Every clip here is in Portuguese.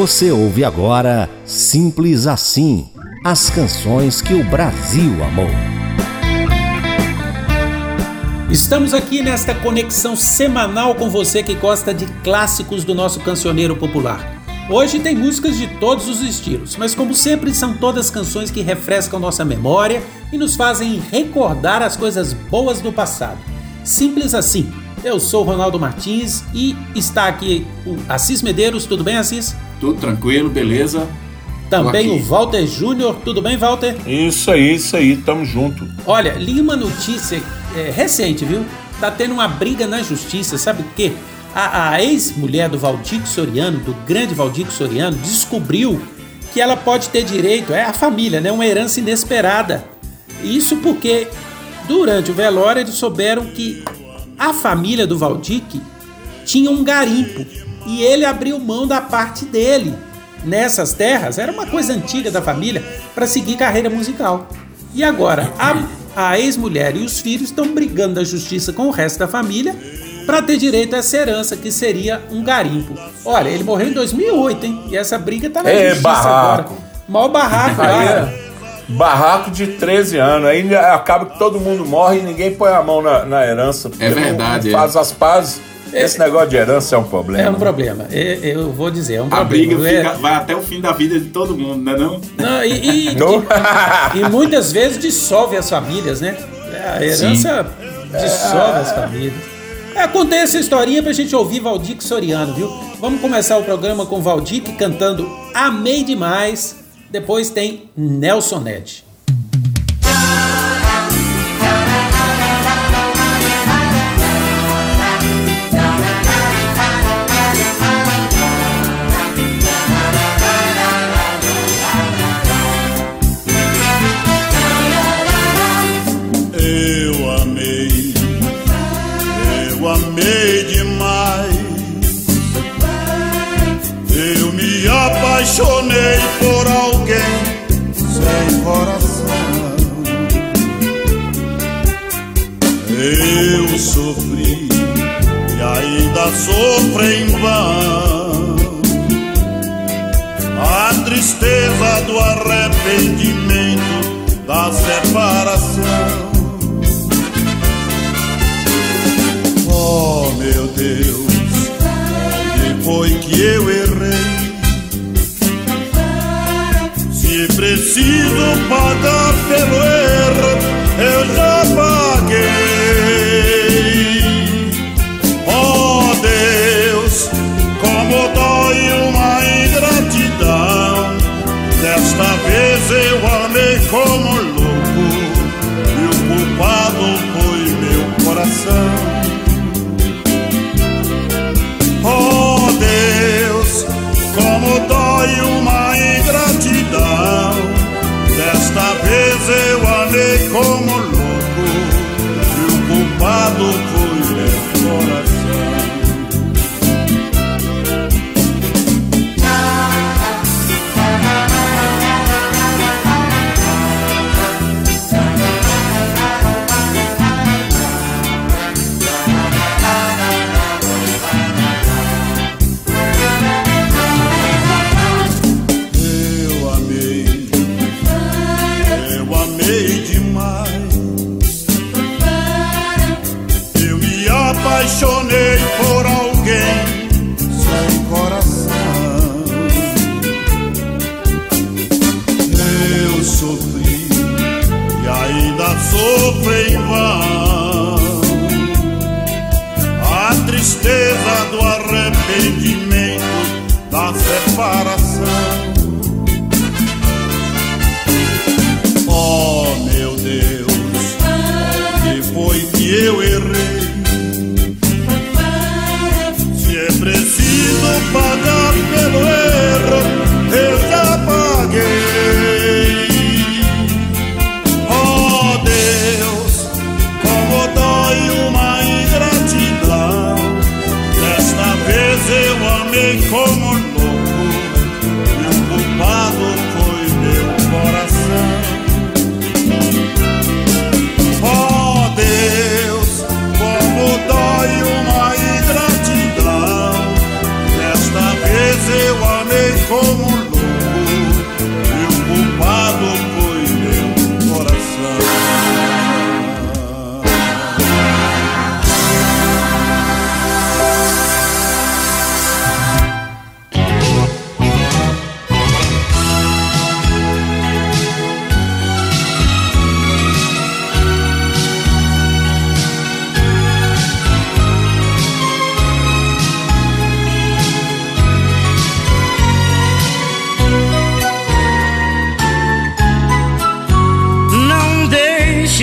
Você ouve agora Simples Assim, as canções que o Brasil amou. Estamos aqui nesta conexão semanal com você que gosta de clássicos do nosso cancioneiro popular. Hoje tem músicas de todos os estilos, mas como sempre são todas canções que refrescam nossa memória e nos fazem recordar as coisas boas do passado. Simples Assim. Eu sou o Ronaldo Martins e está aqui o Assis Medeiros. Tudo bem, Assis? Tudo tranquilo, beleza? Também o Walter Júnior. Tudo bem, Walter? Isso aí, tamo junto. Olha, li uma notícia recente, viu? Tá tendo uma briga na justiça, sabe o quê? A ex-mulher do Valdir Soriano, do grande Valdir Soriano, descobriu que ela pode ter direito, a família, né? Uma herança inesperada. Isso porque durante o velório eles souberam que a família do Valdir tinha um garimpo e ele abriu mão da parte dele nessas terras, era uma coisa antiga da família, para seguir carreira musical. E agora, a ex-mulher e os filhos estão brigando na justiça com o resto da família para ter direito a essa herança, que seria um garimpo. Olha, ele morreu em 2008, hein? E essa briga tá na justiça barraco. agora. Maior barraco, Barraco de 13 anos, aí acaba que todo mundo morre e ninguém põe a mão na herança. É verdade. Não faz as pazes. Esse negócio de herança é um problema. É um problema. Eu vou dizer, é um a problema. Briga vai até o fim da vida de todo mundo, não é não? Não, e muitas vezes dissolve as famílias, né? A herança dissolve as famílias. Contei essa historinha pra gente ouvir Valdir Soriano, viu? Vamos começar o programa com Valdir cantando Amei Demais. Depois tem Nelson Ned. Eu amei demais. Eu me apaixonei por alguém sem coração. Eu sofri e ainda sofro em vão. A tristeza do arrependimento, da separação. Oh, meu Deus, onde foi que eu errei? Se preciso pagar pelo erro, eu já paguei. Oh, Deus, como dói uma ingratidão. Desta vez eu amei como louco e o culpado foi meu coração. Oh, Deus, como dói uma ingratidão. Desta vez eu amei como louco e o culpado foi meu coração.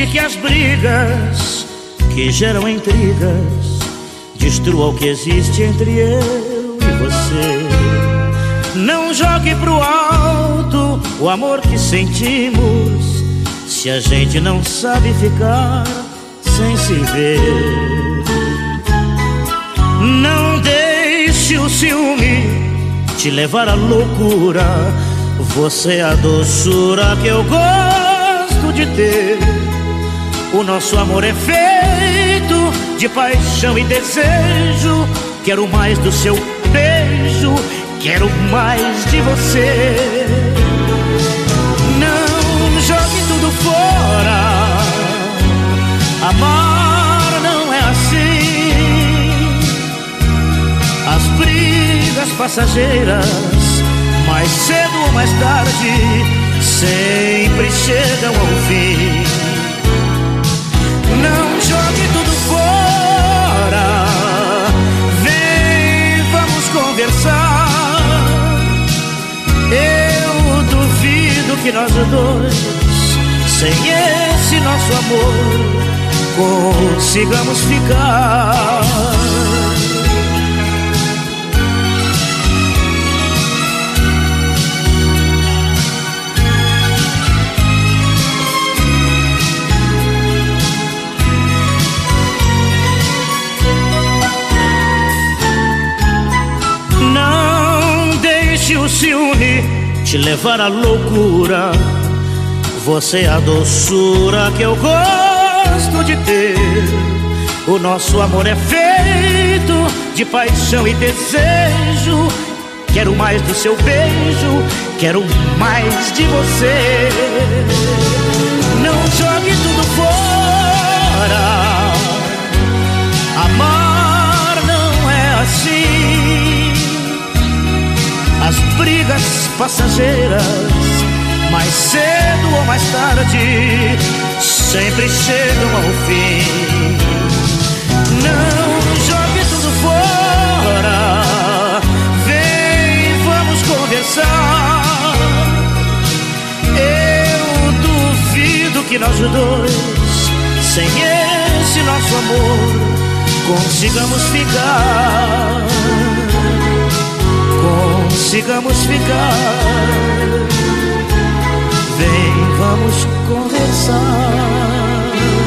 deixe que as brigas que geram intrigas destrua o que existe entre eu e você. Não jogue pro alto o amor que sentimos, se a gente não sabe ficar sem se ver. Não deixe o ciúme te levar à loucura, você é a doçura que eu gosto de ter. O nosso amor é feito de paixão e desejo. Quero mais do seu beijo, quero mais de você. Não jogue tudo fora, amar não é assim. As brigas passageiras, mais cedo ou mais tarde, sempre chegam ao fim. Não jogue tudo fora, vem, vamos conversar. Eu duvido que nós dois, sem esse nosso amor, consigamos ficar. O ciúme te levar à loucura, você é a doçura que eu gosto de ter. O nosso amor é feito de paixão e desejo. Quero mais do seu beijo, quero mais de você. Não jogue tudo fora, amar não é assim. As brigas passageiras, mais cedo ou mais tarde, sempre chegam ao fim. Não jogue tudo fora, vem, vamos conversar. Eu duvido que nós dois, sem esse nosso amor, consigamos ficar. Consigamos ficar. Vem, vamos conversar.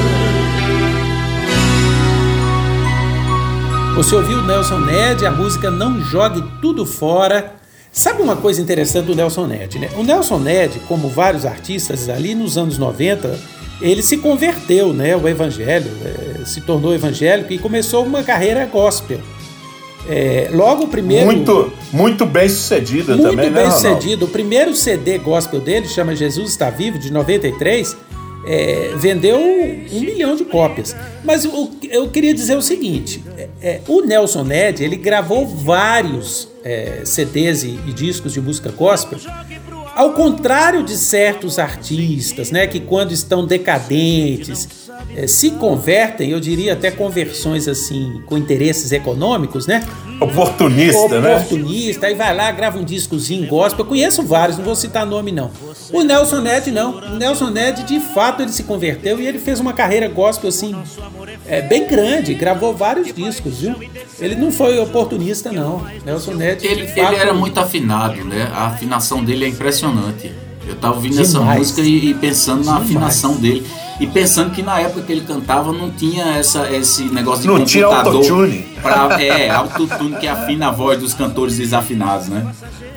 Você ouviu o Nelson Ned, a música Não Jogue Tudo Fora. Sabe uma coisa interessante do Nelson Ned, né? O Nelson Ned, como vários artistas ali nos anos 90, ele se converteu, né, ao evangelho, se tornou evangélico e começou uma carreira gospel. Logo o primeiro... Muito bem sucedida também, né, Muito bem sucedido. O primeiro CD gospel dele, chama Jesus Está Vivo, de 93, vendeu 1 milhão de cópias. Mas eu queria dizer o seguinte, o Nelson Ned, ele gravou vários CDs e discos de música gospel, ao contrário de certos artistas, né, que quando estão decadentes, se convertem, eu diria até conversões assim, com interesses econômicos, né? Oportunista, aí vai lá, grava um discozinho gospel. Eu conheço vários, não vou citar nome não. O Nelson Ned não. O Nelson Ned, de fato, ele se converteu e ele fez uma carreira gospel assim, bem grande, gravou vários discos, viu? Ele não foi oportunista, não. Nelson Ned, ele era muito afinado, né? A afinação dele é impressionante. Eu tava ouvindo essa música e pensando na afinação dele. E pensando que na época que ele cantava não tinha esse negócio de não computador. Tinha autotune. Autotune que afina a voz dos cantores desafinados, né?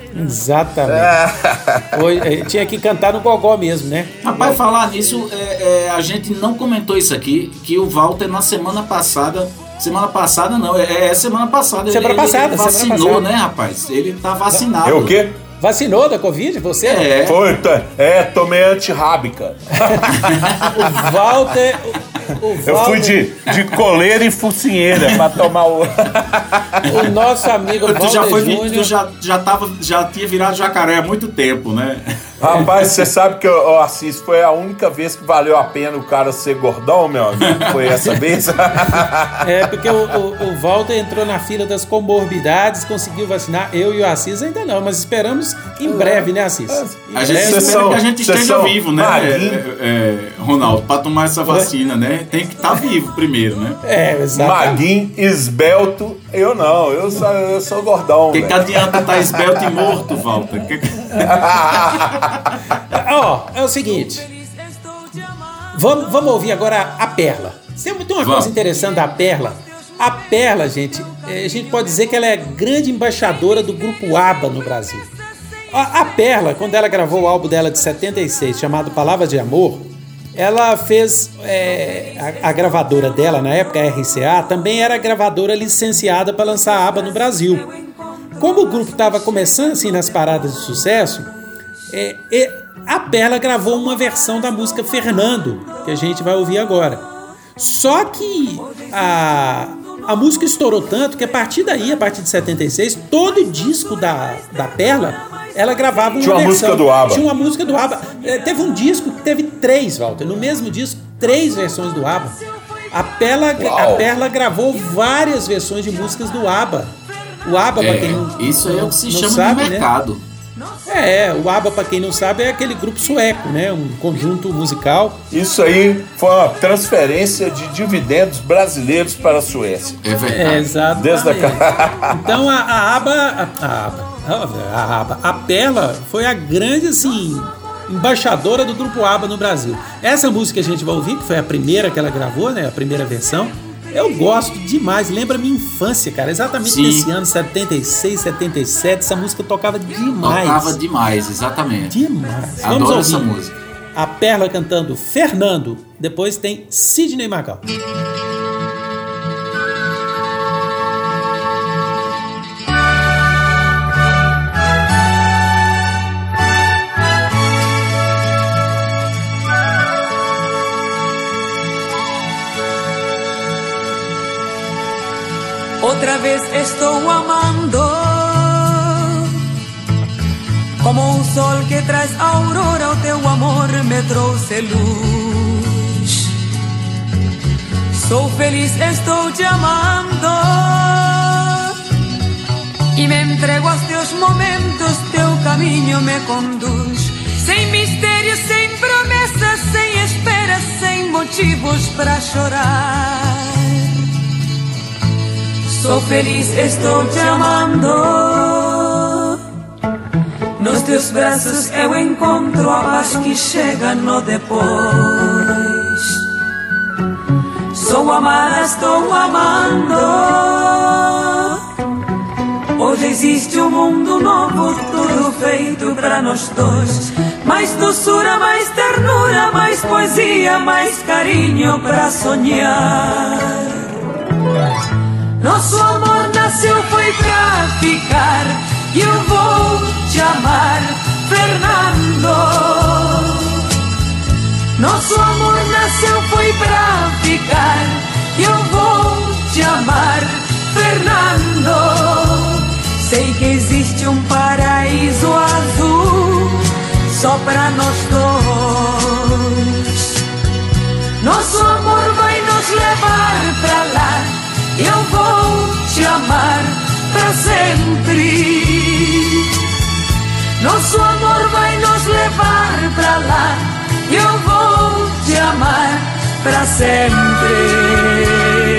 Exatamente. Tinha que cantar no gogó mesmo, né? Rapaz, falar nisso, a gente não comentou isso aqui, que o Walter na semana passada... Semana passada não, semana passada. Ele vacinou, né, rapaz? Ele tá vacinado. É o quê? Vacinou da Covid, você? Tomei antirrábica. O Walter... Eu fui de coleira e focinheira pra tomar o... O nosso amigo Walter Júnior... Tu já tinha virado jacaré há muito tempo, né? Rapaz, você sabe que o Assis foi a única vez que valeu a pena o cara ser gordão, meu amigo? Foi essa vez? Porque o Walter entrou na fila das comorbidades, conseguiu vacinar. Eu e o Assis ainda não, mas esperamos em breve, né, Assis? A gente espera que a gente esteja vivo, né, Ronaldo, para tomar essa vacina, né? Tem que estar vivo primeiro, né? Exatamente. Maguinho, esbelto, eu não, eu sou gordão. O que adianta estar esbelto e morto, Walter? É o seguinte, vamos ouvir agora a Perla. Tem uma coisa interessante da Perla. A Perla, gente, a gente pode dizer que ela é grande embaixadora do grupo ABBA no Brasil. A Perla, quando ela gravou o álbum dela de 76, chamado Palavras de Amor, ela fez, a gravadora dela na época, a RCA, também era gravadora licenciada para lançar a ABBA no Brasil. Como o grupo estava começando assim nas paradas de sucesso, a Perla gravou uma versão da música Fernando, que a gente vai ouvir agora. Só que a música estourou tanto que a partir daí, a partir de 76, todo disco da Perla, ela gravava uma versão. Música do ABBA. Tinha uma música do ABBA. Teve um disco que teve 3, Walter. No mesmo disco, 3 versões do ABBA. A Perla gravou várias versões de músicas do ABBA. O ABBA, para quem não isso é o que se chama sabe, de mercado. Né? O ABBA, para quem não sabe, é aquele grupo sueco, né? Um conjunto musical. Isso aí foi uma transferência de dividendos brasileiros para a Suécia. É verdade. Exatamente. Então a Perla foi a grande, assim, embaixadora do grupo ABBA no Brasil. Essa música que a gente vai ouvir, que foi a primeira que ela gravou, né? A primeira versão. Eu gosto demais, lembra minha infância, cara. Exatamente nesse ano, 76, 77, essa música tocava demais. Tocava demais, exatamente. Demais. Adoro essa música. A Perla cantando Fernando, depois tem Sidney Magal. Outra vez estou amando, como um sol que traz aurora, o teu amor me trouxe luz. Sou feliz, estou te amando, e me entrego aos teus momentos, teu caminho me conduz. Sem mistérios, sem promessas, sem esperas, sem motivos para chorar. Sou feliz, estou te amando. Nos teus braços eu encontro a paz que chega no depois. Sou amada, estou amando. Hoje existe um mundo novo, tudo feito para nós dois. Mais doçura, mais ternura, mais poesia, mais carinho para sonhar. Nosso amor nasceu, foi pra ficar, e eu vou te amar, Fernando. Nosso amor nasceu, foi pra ficar, e eu vou te amar, Fernando. Sei que existe um paraíso azul só pra nós dois. Nosso amor vai nos levar pra lá, eu vou te amar pra sempre. Nosso amor vai nos levar pra lá, eu vou te amar pra sempre.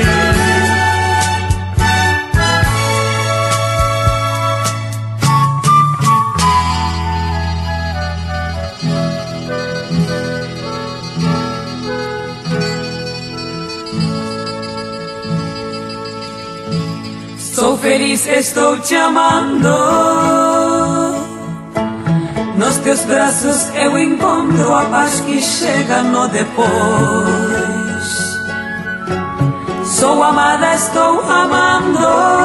Sou feliz, estou te amando. Nos teus braços eu encontro a paz que chega no depois. Sou amada, estou amando.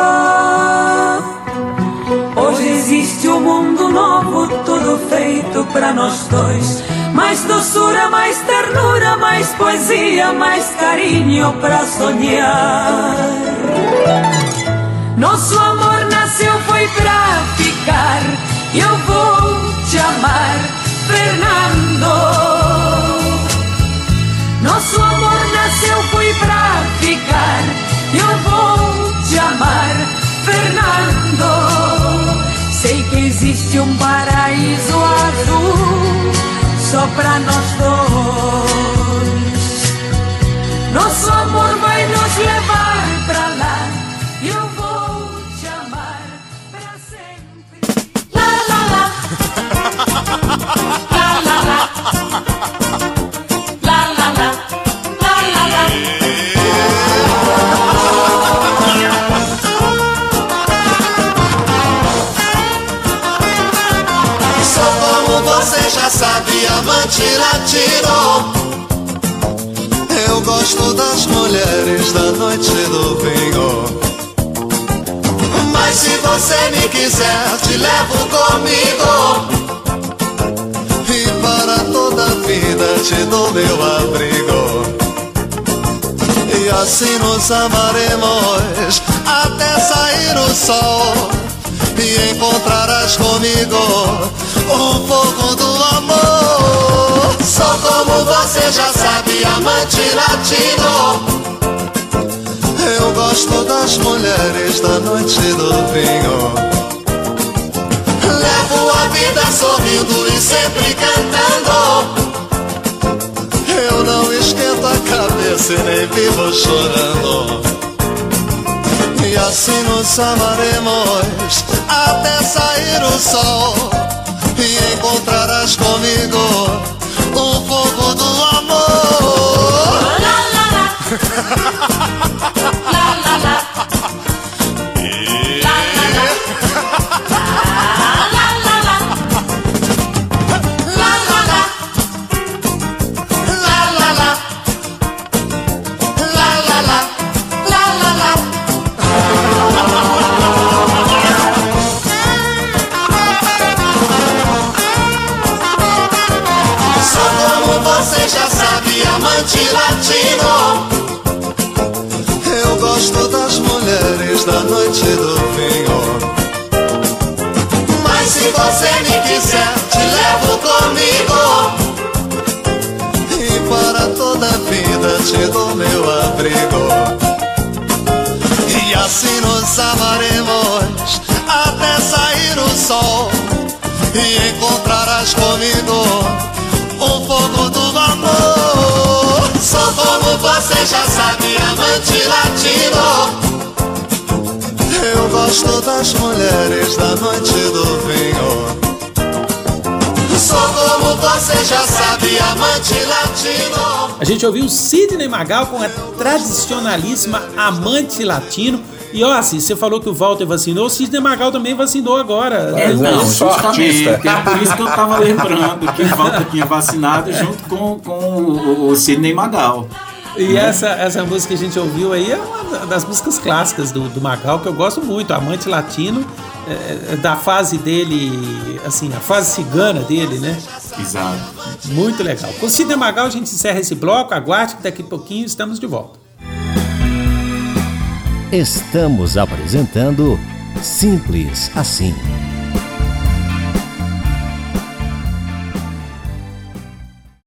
Hoje existe um mundo novo, tudo feito pra nós dois. Mais doçura, mais ternura, mais poesia, mais carinho pra sonhar. Nosso amor nasceu, foi pra ficar, e eu vou te amar, Fernando. Nosso amor nasceu, foi pra ficar. Eu vou te amar, Fernando. Sei que existe um paraíso azul só pra nós dois. Nosso amor vai nos levar pra lá. Eu vou te amar pra sempre. La la la. La la la. La la la. La la la. Sou como você já sabe, amante latino. Eu gosto das mulheres da noite do vinho. Mas se você me quiser, te levo comigo. E para toda a vida te dou meu abrigo. E assim nos amaremos até sair o sol. E encontrarás comigo um pouco do amor. Sou como você já sabe, amante latino. Eu gosto das mulheres da noite do vinho. Levo a vida sorrindo e sempre cantando. Eu não esquento a cabeça e nem vivo chorando. E assim nos amaremos até sair o sol. E encontrarás comigo um pouco do amor. La la la. La la la. La la la. La la la. La la la. La la la. La la la. La la la. Você já sabe, amante latino. Eu gosto das mulheres da noite do vinho. Mas se você me quiser, te levo comigo. E para toda a vida te dou meu abrigo. E assim nos amaremos até sair o sol. E encontrarás comigo um pouco do amor. Sou como você já sabe, amante latino. Eu gosto das mulheres da noite do vinho. Sou como você já sabe, amante latino. A gente ouviu Sidney Magal com a tradicionalíssima Amante Latino. E ó, assim, você falou que o Walter vacinou, o Sidney Magal também vacinou agora. Não, só justamente. artista. É por isso que eu tava lembrando que o Walter tinha vacinado junto com o Sidney Magal. E essa música que a gente ouviu aí é uma das músicas clássicas do Magal, que eu gosto muito, Amante Latino, da fase dele, assim, a fase cigana dele, né? Exato. Muito legal. Com o Sidney Magal a gente encerra esse bloco, aguarde que daqui a pouquinho estamos de volta. Estamos apresentando Simples Assim.